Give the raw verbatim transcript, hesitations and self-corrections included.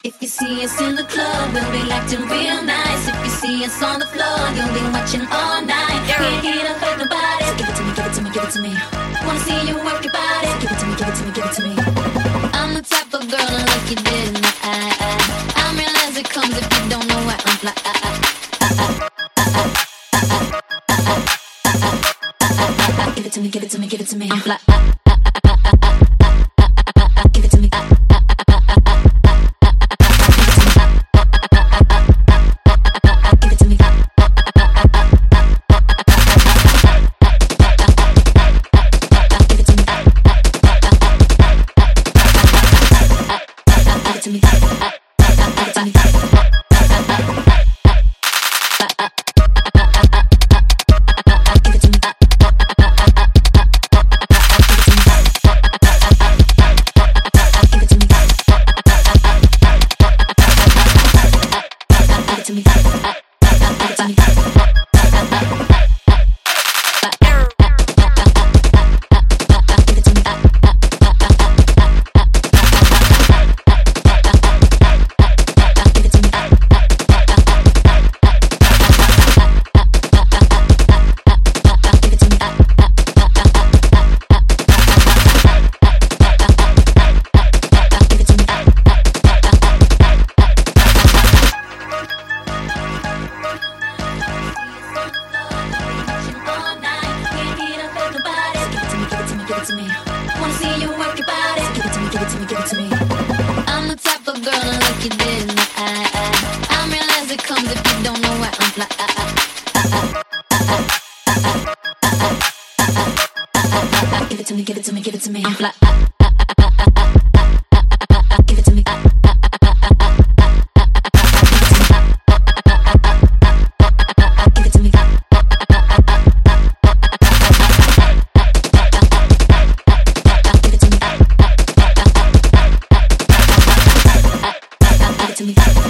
If you see us in the club, we'll be acting real nice. If you see us on the floor, you'll be watching all night. We ain't here to hurt nobody, so give it to me, give it to me, give it to me. Wanna see you work your body, so give it to me, give it to me, give it to me. I'm the type of girl to look you dead in the eye. I'm real as it comes if you don't know why I'm fly. Give it to me, give it to me, give it to me. I'm fly. Give it to me. To me, give it to me. Wanna see you work your body, so give it to me, give it to me, give it to me. I'm the type of girl to look you dead in the eye. I'm real as it comes if you don't know why I'm fly. Give it to me, give it to me, give it to me. I'm fly. Give it to me. Give it to me. To me.